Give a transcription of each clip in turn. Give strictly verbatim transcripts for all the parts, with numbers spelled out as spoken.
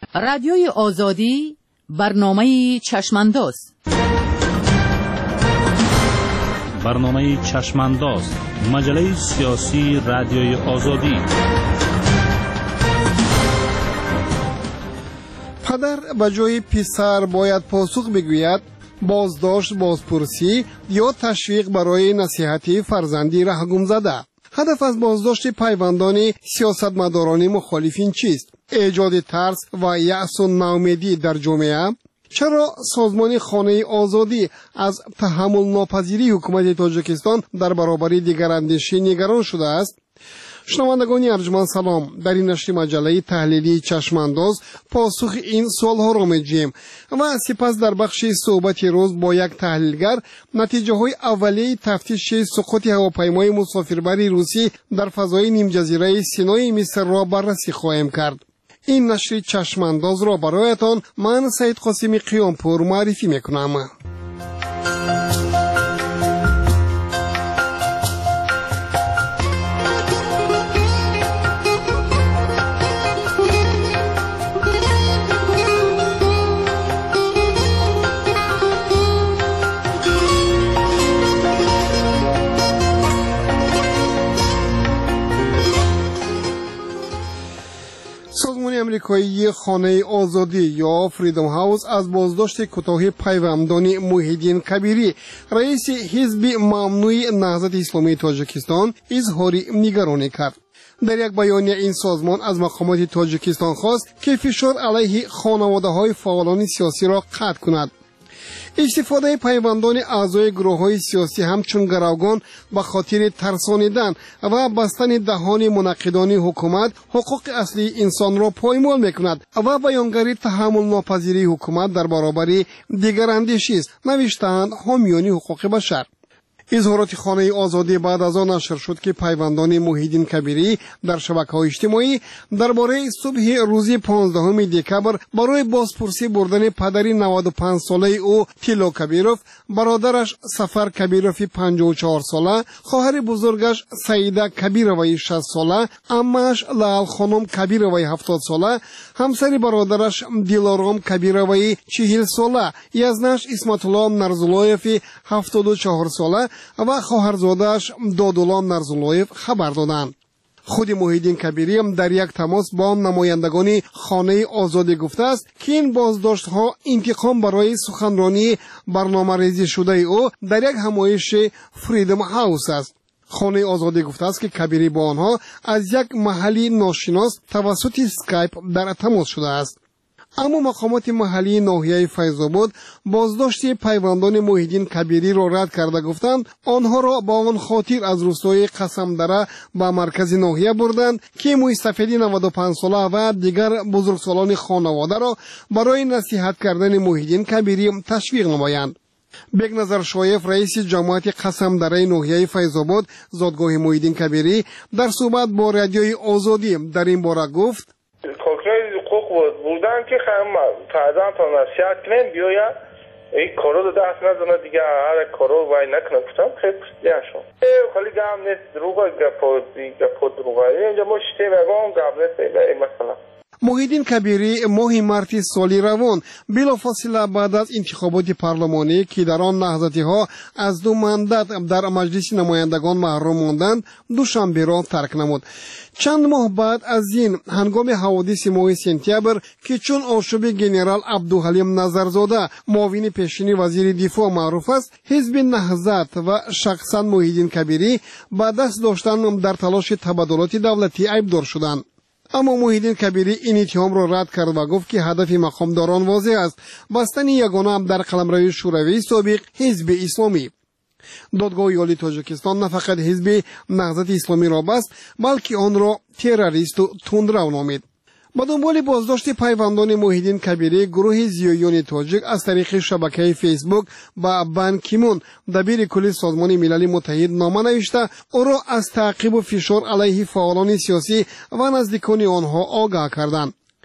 رادیوی آزادی برنامه چشمانداز. برنامه چشمانداز، مجله سیاسی رادیوی آزادی. پدر به جای پسر باید پاسخ بگوید، بازداشت، بازپرسی یا تشویق برای نصیحت فرزندی را گم زده. هدف از بازداشت پیوندان سیاستمداران مخالفین چیست؟ ایجاد ترس و یأس و ناامیدی در جامعه؟ چرا سازمان خانه آزادی از تحمل ناپذیری حکومت تاجیکستان در برابر دیگراندیشی نگران شده است؟ شنوندگان ارجمند سلام. در این نشر مجله تحلیلی چشمانداز پاسخ این سوالها را می‌دهیم و سپس در بخش صحبت روز با یک تحلیلگر نتیجه های اولیه تفتیش سقوط هواپیمای مسافربری روسی در فضای نیم جزیره سینای مصر را بررسی خواهیم کرد. این نشر چشمانداز را برایتان من سید قاسمی قیامپور معرفی میکنم. امریکایی خانه آزادی یا فریدم هاوس از بازداشت کوتاه پیوندان محیدین کبیری رئیس حزب ممنوع نهضت اسلامی تاجیکستان اظهار نگرانی کرد. در یک بیانیه این سازمان از مقامات تاجیکستان خواست که فشار علیه خانواده‌های فعالان سیاسی را قطع کند. استفاده پیوندان اعضای گروه‌های سیاسی همچون گروگان به خاطر ترسانیدن و بستن دهان مناقضان حکومت حقوق اصلی انسان را پایمال می‌کند و بیانگری تحمل ناپذیری حکومت در برابر دیگراندیشی است، نوشتند حامیان حقوق بشر. اظهارات خانه آزادی بعد از آن نشر شد که پیوندان محیدین کبیری در شبکه‌های اجتماعی درباره صبح روز پانزدهم دکبر برای بازپرسی بردن پدر نود و پنج ساله او تیلو کبیروف، برادرش سفر کبیروف پنجاه و چهار ساله، خواهر بزرگش سعیده کبیروی شصت ساله، عمه‌اش لال خانم کبیروی هفتاد ساله، همسر برادرش دیلارام کبیروی چهل ساله، یزنش اسمت الله نرزولایف هفتاد و چهار ساله و خواهرزاده‌اش دادولا نرزولایف خبر دادند. خود محیدین کبیری هم در یک تماس با نمایندگان خانه آزادی گفته است که این بازداشت‌ها انتقام برای سخنرانی برنامه‌ریزی شده او در یک همایش فریدم هاوس است. خانه آزادی گفته است که کبیری با آنها از یک محلی ناشناس توسط اسکایپ در تماس شده است. اما مقامات محلی ناحیه فیض‌آباد بازداشت پیوندان محیدین کبیری را رد کرده گفتند آنها را با آن خاطر از روستای قسمدره به مرکز ناحیه بردند که مستفیدی نود و پنج ساله و دیگر بزرگسالان خانواده را برای نصیحت کردن محیدین کبیری تشویق نمایند. بیگ نظر شایف رئیس جماعت قسمدره ناحیه فیض‌آباد زادگاه محیدین کبیری در صحبت با رادیوی آزادی در این باره گفت حقوق بودن که خم فردا تا نصیحت کنیم بیایا این کارو رو دست نزنه دیگه، هر کارو وای نکنه. گفتم خیلی دیاشم خالی گام نیست، دروغه گپو گپو دروغه اینجا ما شتی میگم گام نیست. این مثلا محیدین کبیری ماه مارت سالی روان بلافاصله بعد از انتخابات پارلمانی که در آن نهضتی‌ها از دو مندت در مجلس نمایندگان محروم ماندند دوشنبه را ترک نمود. چند ماه بعد از این هنگام حوادث ماه سپتامبر که چون آشوب گنرال عبدالحلیم نظرزاده معاون پیشین وزیر دفاع معروف است، حزب نهضت و شخصا محیدین کبیری با دست داشتن در تلاش تبادلات دولتی عیبدار شدند. اما محیدین کبیری این اتهام را رد کرد و گفت که هدف مقامداران واضح است، بستن یگانه در قلمروی شوروی سابق حزب اسلامی. دادگاه عالی تاجیکستان نه فقط حزب نهضت اسلامی را بست بلکه آن را تروریست و تندرو نامید. با دنبال بازداشت پیوندان محیدین کبیری، گروه زیایان تاجیک از طریق شبکه فیسبوک با بان کی مون دبیر کل سازمان ملل متحد نامه نوشته او را از تعقیب و فشار علیه فعالان سیاسی و نزدیکان آنها آگاه کردند.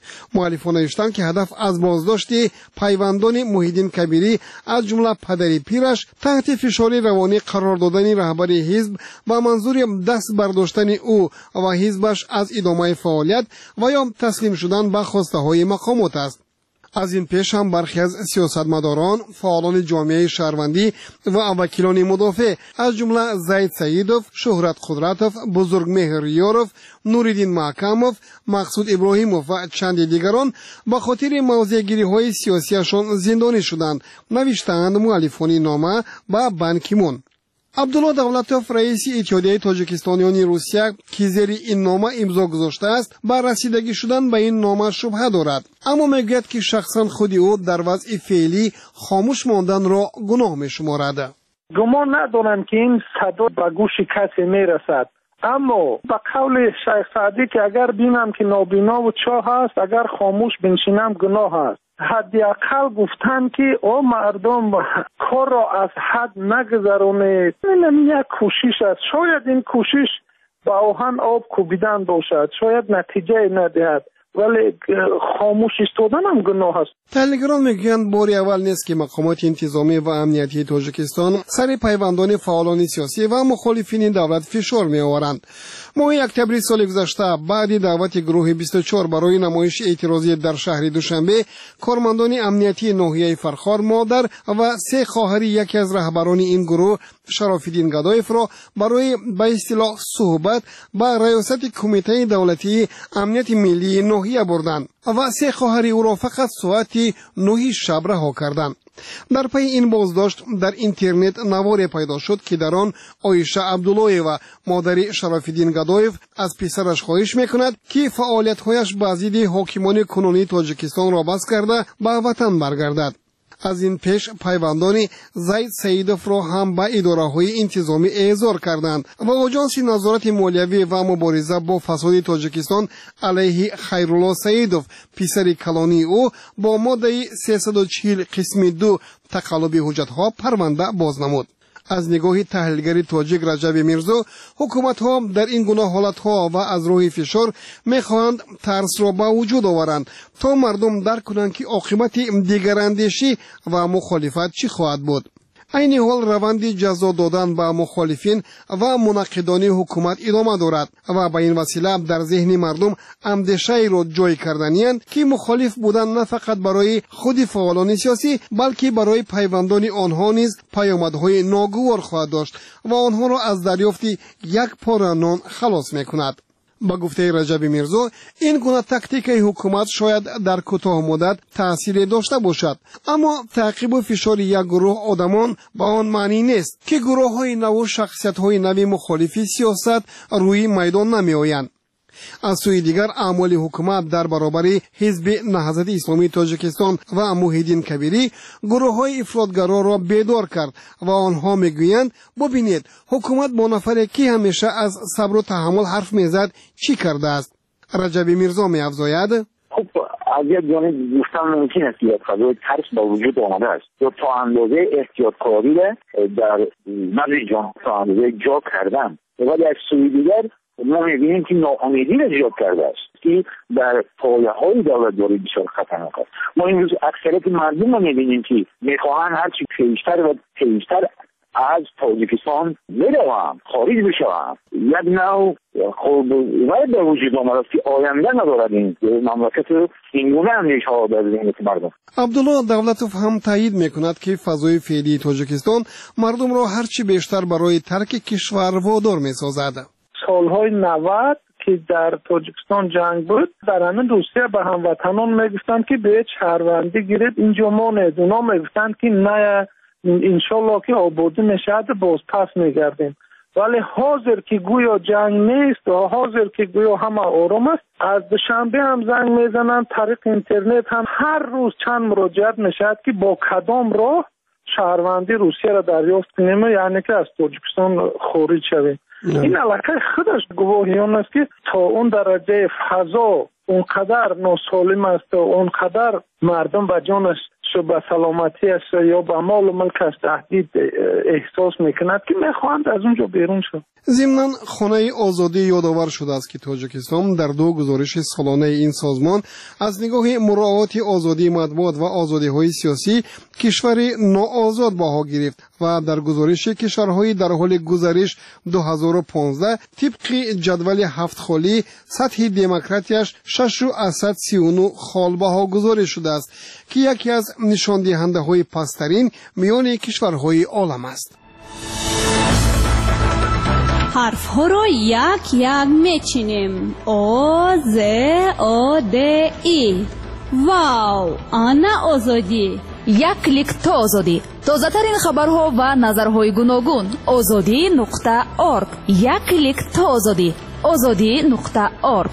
مؤلفان نوشتند که هدف از بازداشت پیوندان محیدین کبیری از جمله پدری پیرش تحت فشار روانی قرار دادن رهبر حزب و منظور دست برداشتن او و حزبش از ادامه فعالیت و یا تسلیم شدن به خواسته های مقامات است. از این پیش هم برخی از سیاستمداران، فعالان جامعه شهروندی و وکیلان مدافع از جمله زید سیدوف، شهرت قدرتوف، بزرگمهر ریاروف، نوریدین محکموف، مقصود ابراهیموف و چند دیگران به خاطر موضع‌گیری های سیاسیشان زندانی شدند، نوشتند مؤلفان نامه به بان کی مون. عبدالله دولتوف رئیس اتحادیه تاجیکستانیان روسیه که زیر این نامه امضا گذاشته است بر رسیدگی شدن به این نامه شبهه دارد، اما میگوید که شخصا خود او در وضع فعلی خاموش ماندن را گناه میشمارد. گمان ندارم که این صدا به گوش کسی میرسد، اما به قول شیخ سعدی که اگر بینم که نابینا و چاه است، اگر خاموش بنشینم گناه است. حداقل گفتن که او مردم کار را از حد نگذرونه، این یک کوشش است. شاید این کوشش با آهن آب کوبیدن باشد، شاید نتیجه ندهد، ولی خاموش ایستادن هم گناه است. تحلیلگران میگویند بار اول نیست که مقامات انتظامی و امنیتی تاجیکستان سر پیوندان فعالان سیاسی و مخالفین دولت فشار میآورند. ماه اکتبر سال گذشته بعد دعوت گروه بیست و چهار برای نمایش اعتراضی در شهر دوشنبه، کارمندان امنیتی ناحیه فرخار مادر و سه خواهر یکی از رهبران این گروه، شرافالدین گدایف را برای به اصطلاح صحبت با ریاست کمیته دولتی امنیت ملی ناحیه بردند و سه خواهر او را فقط ساعت نه شب رها کردند. در پی این بازداشت در اینترنت نواری پیدا شد که در آن عایشه عبدالله و مادر شرافالدین گدایف از پسرش خواهش میکند که فعالیت‌هایش با ضد حاکمان کنونی تاجیکستان را بس کرده به وطن برگردد. از این پیش پیوندان زید سیدوف را هم به اداره‌های انتظامی احضار کردند و آژانس نظارت مالیوی و مبارزه با فساد تاجیکستان علیه خیرالله سیدوف پسر کلانی او با ماده سیصد و چهل قسم دو تقلب حجت‌ها پرونده باز نمود. از نگاه تحلیلگر تاجیک رجب میرزا، حکومت ها در این گونه حالت ها و از راه فشار میخواهند ترس را به وجود آورند تا مردم درک کنند که عاقبت دیگراندیشی و مخالفت چی خواهد بود. این حال روند جزا دادن به مخالفین و مناقضان حکومت ادامه دارد و به این وسیله در ذهن مردم اندیشه را جای کردنی‌اند که مخالف بودن نه فقط برای خود فعالان سیاسی بلکه برای پیوندان آنها نیز پیامدهای ناگوار خواهد داشت و آنها را از دریافت یک پاره نان خلاص می‌کند. با گفته رجب میرزا، این گونه تاکتیک حکومت شاید در کوتاه مدت تأثیر داشته باشد، اما تعقیب و فشار یک گروه آدمان با آن معنی نیست که گروه های نو و شخصیت های نوی مخالف سیاست روی میدان نمی آیند. از سوی دیگر اعمال حکومت در برابر حزب نهضت اسلامی تاجیکستان و محیدین کبیری گروه های افراطگرا را بیدار کرد و آنها میگویند ببینید حکومت با نفری که همیشه از صبر و تحمل حرف میزد چی کرده است. رجب میرزا میافزاید خب از یک جانب گفتن ممکن است که فضای ترس با وجود آمده است و تا اندازه احتیاطکاری در مغز جان تا اندازه جا کردن، ولی از سوی دیگر ما می‌بینیم که ناامیدی را ایجاد کرده است که در پایه‌های دولت‌داری بسیار خطرناک است. ما امروز اکثریت مردم رو می‌بینیم که می‌خواهند هرچی پیشتر و پیشتر از تاجیکستان بروند، خارج بشوند. یک نوع خب ولی به وجود آمده که آینده ندارد این مملکت اینگونه اندیشه‌ها در ذهن مردم. عبدالله دولتوف هم تایید میکند که فضای فعلی تاجیکستان مردم را هرچی بیشتر برای ترک کشور وادار می‌سازد. سالهای نود که در تاجیکستان جنگ بود، در همین روسیه به هموطنان میگفتند که به شهروندی گیرید اینجا مانید. اونا میگفتند که نه انشالله که آبادی میشد باز پس میگردیم. ولی حاضر که گویا جنگ نیست و حاضر که گویا همه آرام است، از دوشنبه هم زنگ میزنند، طریق اینترنت هم هر روز چند مراجعت میشد که با کدام راه شهروندی روسیه را دریافت کنیم، یعنی که از تاجیکستان خارج شویم. این علاقه خودش گواهیان است که تا اون درجه فضا اونقدر ناسالم است و اونقدر مردم به جانش به سلامتیش یا به مال و ملکش تهدید احساس میکند که میخواهند از اونجا بیرون شد. ضمناً خانه آزادی یادآور شده است که تاجیکستان در دو گزارش سالانه این سازمان از نگاه مراعات آزادی مطبوعات و آزادی‌های سیاسی کشور ناآزاد بها گرفت و در گزارش کشورهای در حال گذرش دو هزار و پانزده طبق جدول هفت خالی سطح دموکراتیش شش و سی و نه خال بها گذاری شده است که یکی از نشان دهنده های پسترین میان کشورهای عالم است. حرف ها رو یک یک میچینیم. او ز او د ای. واو، آنا آزادی. یک کلیک تا آزادی. تازه ترین خبرها و نظرهای گوناگون. آزادی نقطه ارگ. یک کلیک تا آزادی. آزادی نقطه ارگ.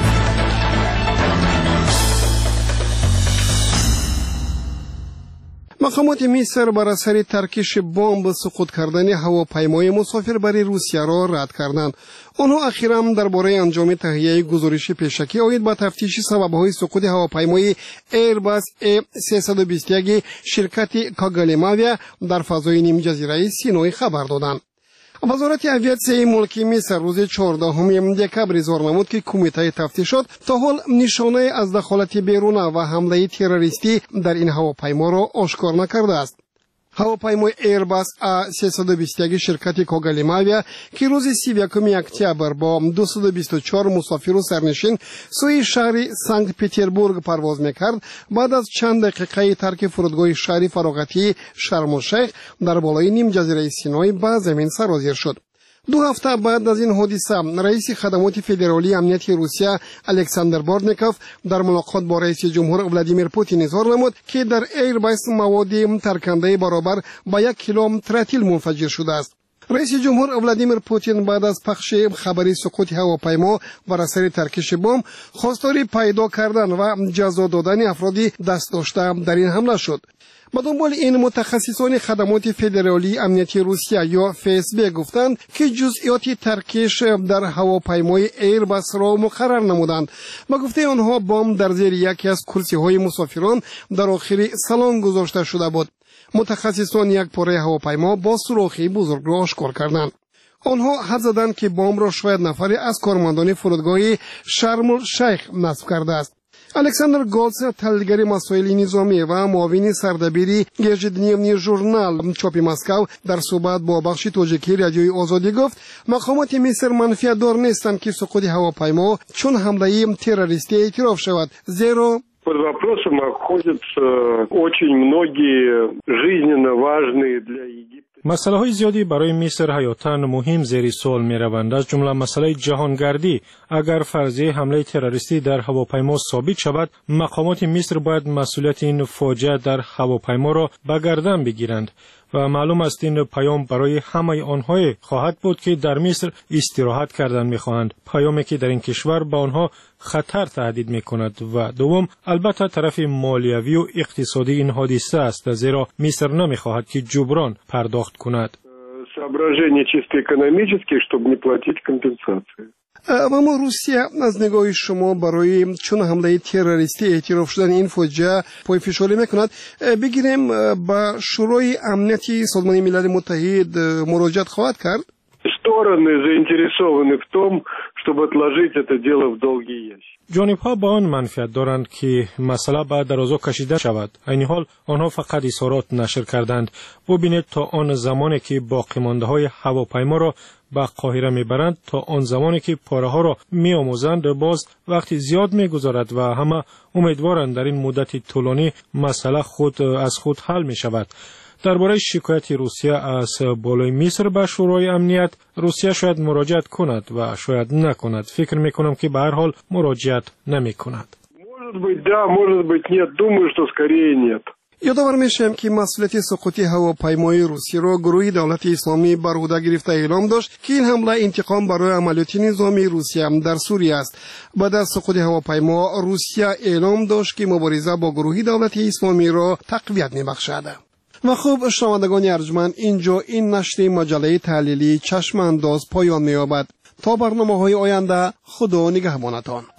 مقامات مصر بر اثر ترکش بمب سقوط کردن هواپیمای مسافربری روسیه را رد کردند. آنها اخیراً درباره انجام تهیه گزارش پیشکی آید به تفتیش سبب‌های سقوط هواپیمای ایرباس ای سیصد و بیست و یک شرکت کاگالیماویا در فضای نیم جزیره سینای خبر دادند. وزارت اویاسیون ملکی مصر روز چهاردهم دکبر اظهار نمود که کمیته تفتیشات تا حال نشانه از دخالت بیرونه و حمله تروریستی در این هواپیما را آشکار نکرده است. هواپیمای ایرباس ای سیصد و بیست و یک شرکت کاگالیماویا که روز سی و یکم اکتبر با دویست و بیست و چهار مسافر و سرنشین سوی شهر سنت پترزبورگ پرواز میکرد، بعد از چند دقیقه ترک فرودگاه شهر فراغتی شرم الشیخ در بالای نیم جزیره سینای به زمین سرازیر شد. دو هفته بعد از این حادثه رئیس خدمات فدرالی امنیت روسیه الکساندر بارنیکوف در ملاقات با رئیس جمهور ولادیمیر پوتین اظهار نمود که در ایرباس مواد ترکنده برابر با یک کیلو ترتیل منفجر شده است. رئیس جمهور ولادیمیر پوتین بعد از پخش خبری سقوط هواپیما بر اثر ترکش بمب خواستار پیدا کردن و جزا دادن افرادی دست داشته در این حمله شد. با دنبال این متخصصان خدمات فدرالی امنیتی روسیه یا اف اس بی گفتند که جزئیات ترکش در هواپیمای ایرباس را مقرر نمودند. با گفته آنها بمب در زیر یکی از کرسی‌های مسافران در آخر سالن گذاشته شده بود. متخصصان یک پاره هواپیما با سوراخی بزرگ را آشکار کردند. آنها حد زدند که بمب را شاید نفری از کارمندان فرودگاه شرم الشیخ نصب کرده است. الکساندر گولتس، تحلیلگر مسائل نظامی و معاون سردبیری ежедневный ژورنال چاپی مسکو در صحبت با بخش تاجیکی رادیوی آزادی گفت مقامات مصر منفعت دار نیستند که سقوط هواپیما چون حمله تروریستی اعتراف شود، زیرا под вопросом находятся очень многие жизненно важные для Египта. مسئله های زیادی برای مصر حیاتاً مهم زیر سوال می روند، از جمله مسئله جهانگردی. اگر فرضیه حمله تروریستی در هواپیما ثابت شود، مقامات مصر باید مسئولیت این فاجعه در هواپیما را به گردن بگیرند و معلوم است این پیام برای همه آنها خواهد بود که در مصر استراحت کردن می‌خواهند، پیامی که در این کشور به آنها خطر تهدید می‌کند. و دوم البته طرف مالیوی و اقتصادی این حادثه است، زیرا مصر نمی‌خواهد که جبران پرداخت کند. соображения чисто экономические, чтобы не платить компенсации. اما روسیه از نگاه شما برای چون حمله تروریستی اعتراف شدن این فاجعه پای فشاری میکند؟ بگیریم با شورای امنیتی سازمان ملل متحد مراجعت خواهد کرد؟ Стороны заинтересованы в том, чтобы отложить это дело в долгий ящик. جانب ها با آن منفعت دارند که مسئله به درازا کشیده شود. این حال آنها فقط اظهارات نشر کردند. ببینید تا آن زمانی که باقی مانده های هواپیما را به قاهره میبرند، تا آن زمانی که پاره ها را میآموزند، باز وقتی زیاد میگذارد و همه امیدوارند در این مدت طولانی مسئله خود از خود حل می شود. درباره شکایت روسیه از بالای مصر به شورای امنیت، روسیه شاید مراجعت کند و شاید نکند. فکر میکنم که به هر حال مراجعت نمی کند. Может быть, да, может быть, нет. Думаю, что скорее нет. یادآور میشم که مسئولیت سقوط هواپیمای روسی را گروه دولت اسلامی بر عهده گرفته اعلام داشت که این حمله انتقام برای عملیات نظامی روسیه در سوریه است. بعد از سقوط هواپیما روسیه اعلام داشت که مبارزه با گروه دولت اسلامی را تقویت میبخشد. و خوب شنوندگان ارجمند، اینجا این نشر مجله تحلیلی چشم انداز پایان می‌یابد. تا برنامه‌های آینده، خدا نگهبانتان.